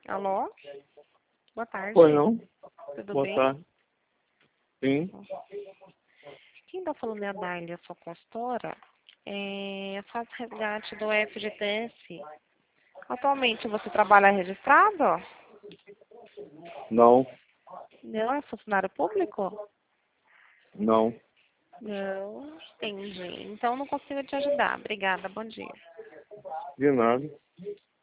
Alô? Boa tarde. Oi, não? Tudo Boa bem? tarde. Sim. Quem está falando é a Dália, sua consultora. Eu faço resgate do FGTS. Atualmente você trabalha registrado? Não. Não, é funcionário público? Não. Não, entendi. Então não consigo te ajudar. Obrigada, bom dia. De nada.